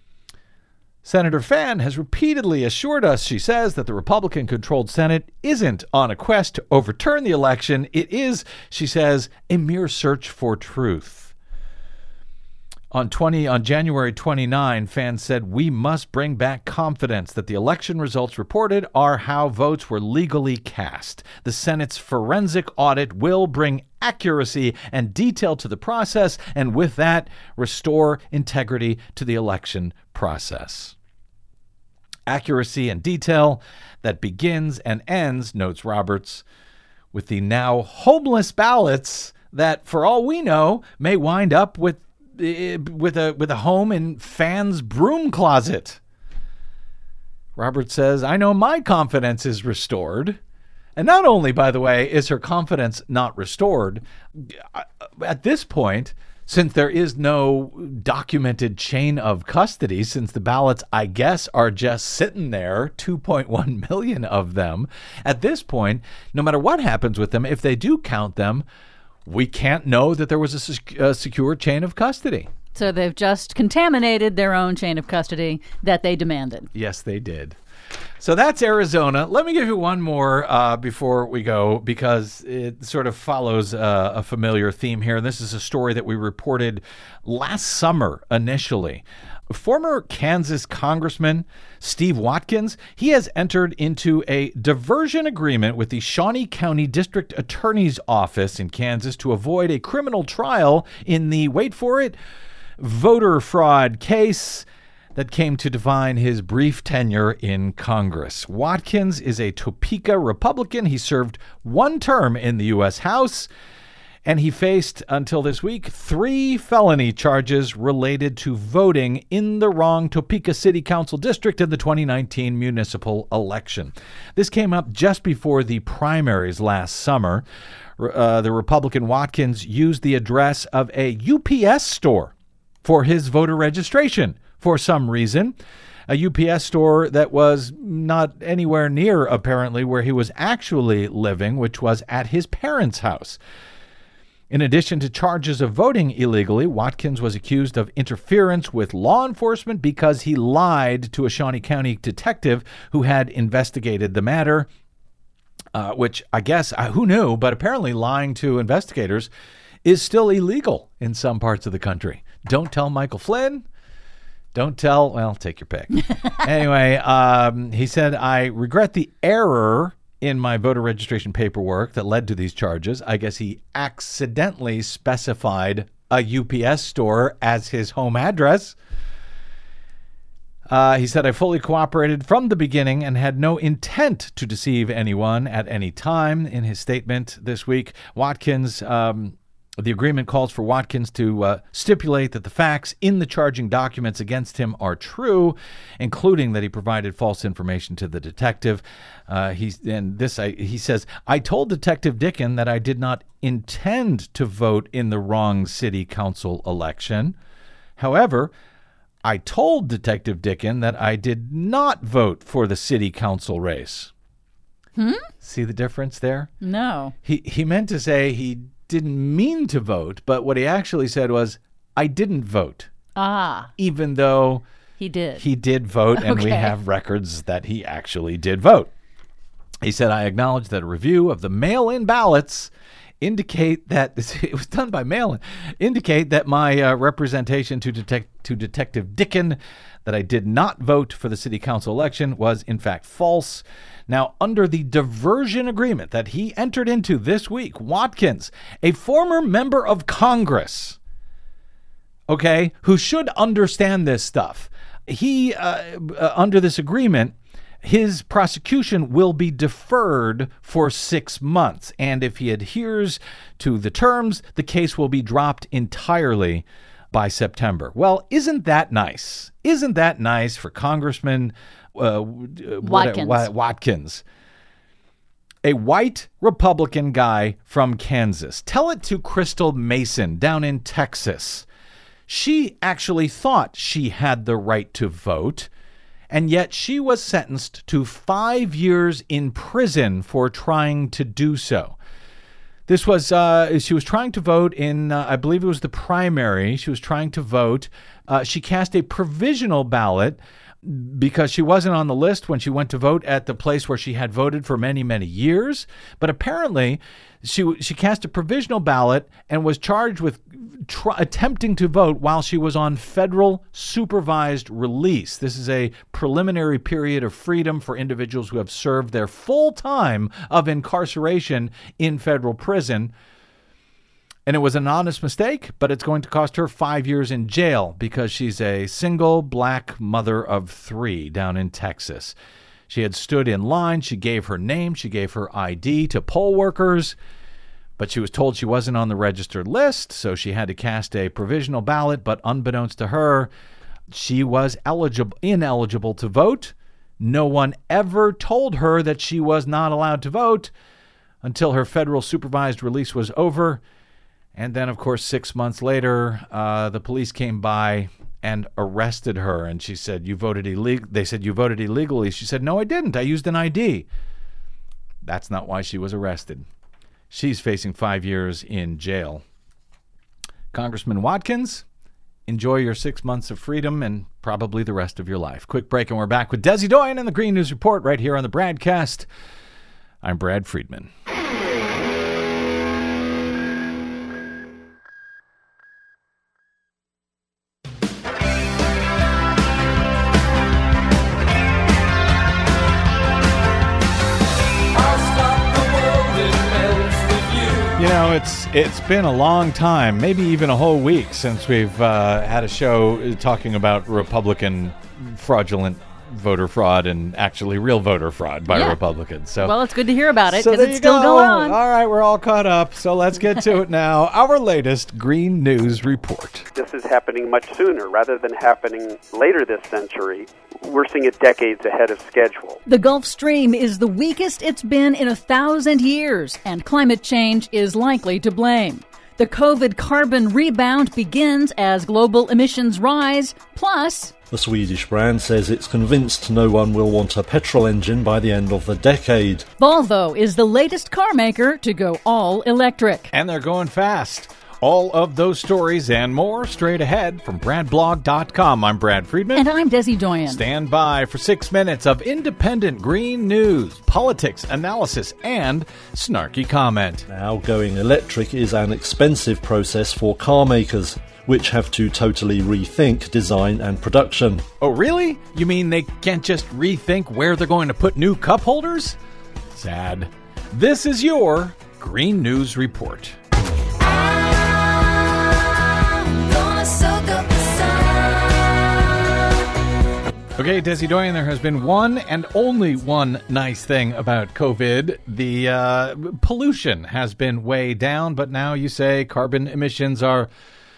Senator Fann has repeatedly assured us, she says, that the Republican-controlled Senate isn't on a quest to overturn the election. It is, she says, a mere search for truth. On twenty on January twenty-ninth, Fann said, we must bring back confidence that the election results reported are how votes were legally cast. The Senate's forensic audit will bring accuracy and detail to the process, and with that, restore integrity to the election process. Accuracy and detail that begins and ends, notes Roberts, with the now homeless ballots that, for all we know, may wind up with with a with a home in Fann's broom closet. Roberts says, I know my confidence is restored. And not only, by the way, is her confidence not restored, at this point, since there is no documented chain of custody, since the ballots, I guess, are just sitting there, two point one million of them, at this point, no matter what happens with them, if they do count them, we can't know that there was a, sec- a secure chain of custody. So they've just contaminated their own chain of custody that they demanded. Yes, they did. So that's Arizona. Let me give you one more uh, before we go, because it sort of follows uh, a familiar theme here. This is a story that we reported last summer initially. Former Kansas Congressman Steve Watkins, he has entered into a diversion agreement with the Shawnee County District Attorney's Office in Kansas to avoid a criminal trial in the, wait for it, voter fraud case that came to define his brief tenure in Congress. Watkins is a Topeka Republican. He served one term in the U S House, and he faced, until this week, three felony charges related to voting in the wrong Topeka City Council district in the twenty nineteen municipal election. This came up just before the primaries last summer. Uh, the Republican Watkins used the address of a U P S store for his voter registration. For some reason, a U P S store that was not anywhere near, apparently, where he was actually living, which was at his parents' house. In addition to charges of voting illegally, Watkins was accused of interference with law enforcement because he lied to a Shawnee County detective who had investigated the matter, uh, which I guess, uh, who knew, but apparently lying to investigators is still illegal in some parts of the country. Don't tell Michael Flynn. Don't tell, well, take your pick. Anyway, um, he said, I regret the error in my voter registration paperwork that led to these charges. I guess he accidentally specified a U P S store as his home address. Uh, he said, I fully cooperated from the beginning and had no intent to deceive anyone at any time. In his statement this week, Watkins... Um, The agreement calls for Watkins to uh, stipulate that the facts in the charging documents against him are true, including that he provided false information to the detective. Uh, he's, and this, I, he says, I told Detective Dickin that I did not intend to vote in the wrong city council election. However, I told Detective Dickin that I did not vote for the city council race. Hmm? See the difference there? No. He he meant to say he didn't mean to vote, but what he actually said was, I didn't vote. Ah. Even though he did. He did vote, and Okay. we have records that he actually did vote. He said, I acknowledge that a review of the mail-in ballots indicate that, it was done by mail-in, indicate that my uh, representation to, detect, to Detective Dickin that I did not vote for the city council election was in fact false. Now, under the diversion agreement that he entered into this week, Watkins, a former member of Congress, okay, who should understand this stuff, he, uh, uh, under this agreement, his prosecution will be deferred for six months. And if he adheres to the terms, the case will be dropped entirely by September. Well, isn't that nice? Isn't that nice for Congressman uh, Watkins. Wat- Watkins, a white Republican guy from Kansas? Tell it to Crystal Mason down in Texas. She actually thought she had the right to vote, and yet she was sentenced to five years in prison for trying to do so. This was, uh, she was trying to vote in, uh, I believe it was the primary. She was trying to vote. Uh, she cast a provisional ballot because she wasn't on the list when she went to vote at the place where she had voted for many, many years. But apparently, she she cast a provisional ballot and was charged with tr- attempting to vote while she was on federal supervised release. This is a preliminary period of freedom for individuals who have served their full time of incarceration in federal prison. And it was an honest mistake, but it's going to cost her five years in jail because she's a single black mother of three down in Texas. She had stood in line. She gave her name. She gave her I D to poll workers, but she was told she wasn't on the registered list, so she had to cast a provisional ballot. But unbeknownst to her, she was eligible, ineligible to vote No one ever told her that she was not allowed to vote until her federal supervised release was over. And then, of course, six months later, uh, the police came by and arrested her. And she said, you voted illegal. They said, you voted illegally. She said, no, I didn't. I used an I D. That's not why she was arrested. She's facing five years in jail. Congressman Watkins, enjoy your six months of freedom and probably the rest of your life. Quick break, and we're back with Desi Doyen and the Green News Report right here on the Bradcast. I'm Brad Friedman. You know, it's it's been a long time, maybe even a whole week since we've uh, had a show talking about Republican fraudulent voter fraud and actually real voter fraud by Yeah. Republicans. So, Well, it's good to hear about it so because there it's you still go. going on. All right, we're all caught up, so let's get to it now. Our latest Green News Report. This is happening much sooner rather than happening later this century. We're seeing it decades ahead of schedule. The Gulf Stream is the weakest it's been in a thousand years, and climate change is likely to blame. The COVID carbon rebound begins as global emissions rise, plus The Swedish brand says it's convinced no one will want a petrol engine by the end of the decade. Volvo is the latest car maker to go all electric. And they're going fast. All of those stories and more straight ahead from brad blog dot com. I'm Brad Friedman. And I'm Desi Doyen. Stand by for six minutes of independent green news, politics, analysis, and snarky comment. Now, going electric is an expensive process for car makers, which have to totally rethink design and production. Oh, really? You mean they can't just rethink where they're going to put new cup holders? Sad. This is your Green News Report. Okay, Desi Doyen, there has been one and only one nice thing about COVID. The uh, pollution has been way down, but now you say carbon emissions are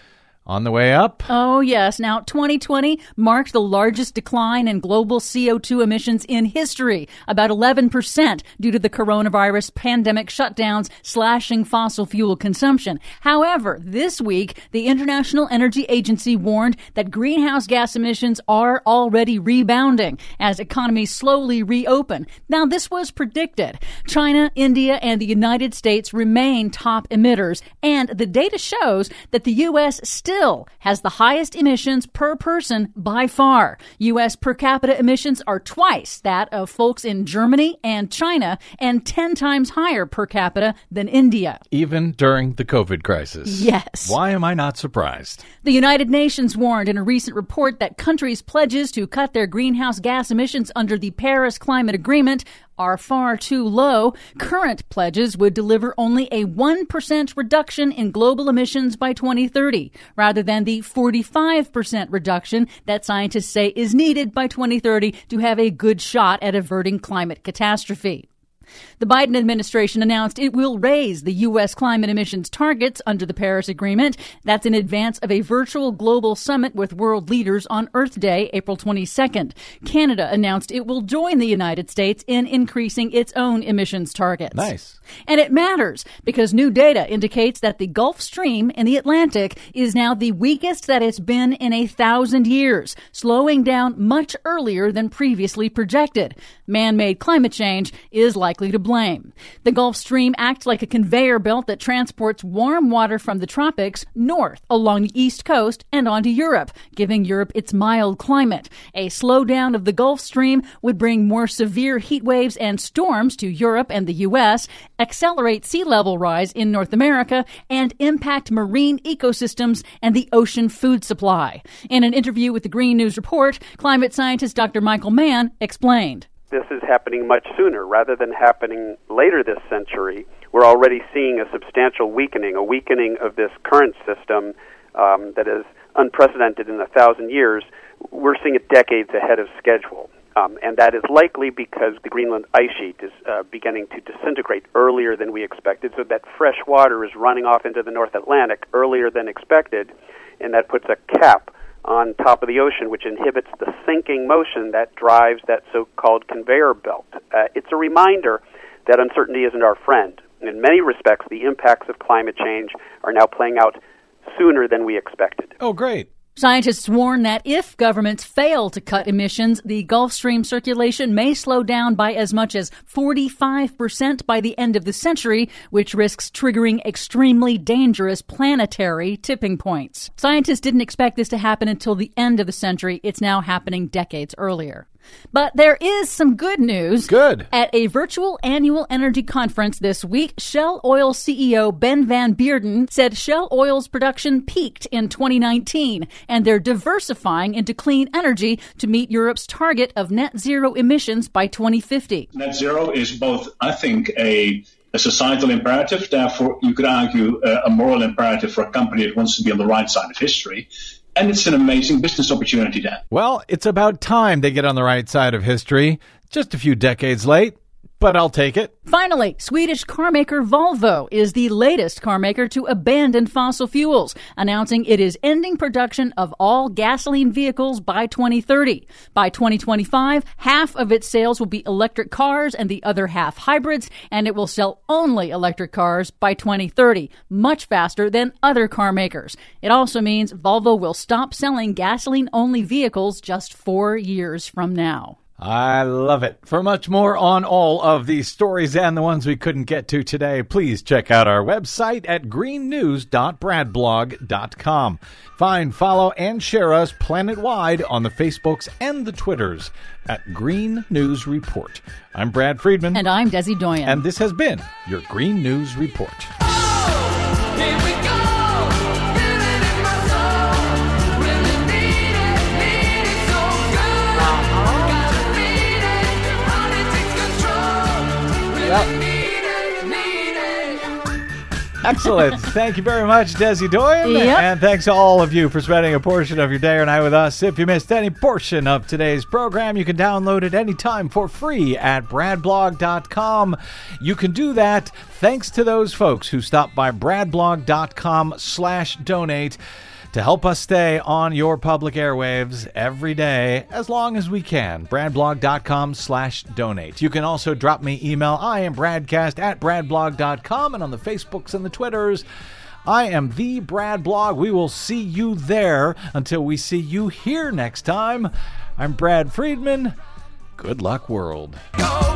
on the way up. Oh, yes. Now, twenty twenty marked the largest decline in global C O two emissions in history, about eleven percent due to the coronavirus pandemic shutdowns, slashing fossil fuel consumption. However, this week, the International Energy Agency warned that greenhouse gas emissions are already rebounding as economies slowly reopen. Now, this was predicted. China, India, and the United States remain top emitters, and the data shows that the U S still has the highest emissions per person by far. U S per capita emissions are twice that of folks in Germany and China, and ten times higher per capita than India. Even during the COVID crisis. Yes. Why am I not surprised? The United Nations warned in a recent report that countries' pledges to cut their greenhouse gas emissions under the Paris Climate Agreement are far too low. Current pledges would deliver only a one percent reduction in global emissions by twenty thirty, rather than the forty-five percent reduction that scientists say is needed by twenty thirty to have a good shot at averting climate catastrophe. The Biden administration announced it will raise the U S climate emissions targets under the Paris Agreement. That's in advance of a virtual global summit with world leaders on Earth Day, April twenty-second. Canada announced it will join the United States in increasing its own emissions targets. Nice. And it matters because new data indicates that the Gulf Stream in the Atlantic is now the weakest that it's been in a thousand years, slowing down much earlier than previously projected. Man-made climate change is likely to blame. The Gulf Stream acts like a conveyor belt that transports warm water from the tropics north along the east coast and onto Europe, giving Europe its mild climate. A slowdown of the Gulf Stream would bring more severe heat waves and storms to Europe and the U S, accelerate sea level rise in North America, and impact marine ecosystems and the ocean food supply. In an interview with the Green News Report, climate scientist Doctor Michael Mann explained. This is happening much sooner rather than happening later this century. We're already seeing a substantial weakening, a weakening of this current system um, that is unprecedented in a thousand years. We're seeing it decades ahead of schedule. Um, and that is likely because the Greenland ice sheet is uh, beginning to disintegrate earlier than we expected, so that fresh water is running off into the North Atlantic earlier than expected, and that puts a cap on top of the ocean, which inhibits the sinking motion that drives that so-called conveyor belt. Uh, it's a reminder that uncertainty isn't our friend. In many respects, the impacts of climate change are now playing out sooner than we expected. Oh, great. Scientists warn that if governments fail to cut emissions, the Gulf Stream circulation may slow down by as much as forty-five percent by the end of the century, which risks triggering extremely dangerous planetary tipping points. Scientists didn't expect this to happen until the end of the century. It's now happening decades earlier. But there is some good news. Good. At a virtual annual energy conference this week, Shell Oil C E O Ben Van Beurden said Shell Oil's production peaked in twenty nineteen, and they're diversifying into clean energy to meet Europe's target of net zero emissions by twenty fifty. Net zero is both, I think, a a societal imperative, therefore you could argue uh, a moral imperative for a company that wants to be on the right side of history. And it's an amazing business opportunity there. Well, it's about time they get on the right side of history. Just a few decades late, but I'll take it. Finally, Swedish carmaker Volvo is the latest carmaker to abandon fossil fuels, announcing it is ending production of all gasoline vehicles by twenty thirty. By twenty twenty-five, half of its sales will be electric cars and the other half hybrids, and it will sell only electric cars by twenty thirty, much faster than other car makers. It also means Volvo will stop selling gasoline-only vehicles just four years from now. I love it. For much more on all of these stories and the ones we couldn't get to today, please check out our website at green news dot brad blog dot com. Find, follow, and share us planet-wide on the Facebooks and the Twitters at Green News Report. I'm Brad Friedman. And I'm Desi Doyen. And this has been your Green News Report. Oh, here we go. Excellent. Thank you very much, Desi Doyen. Yep. And thanks to all of you for spending a portion of your day or night with us. If you missed any portion of today's program, you can download it anytime for free at brad blog dot com. You can do that thanks to those folks who stopped by brad blog dot com slash donate to help us stay on your public airwaves every day as long as we can. brad blog dot com slash donate. You can also drop me email. I am Bradcast at brad blog dot com, and on the Facebooks and the Twitters, I am the Brad Blog. We will see you there. Until we see you here next time, I'm Brad Friedman. Good luck, world. Go.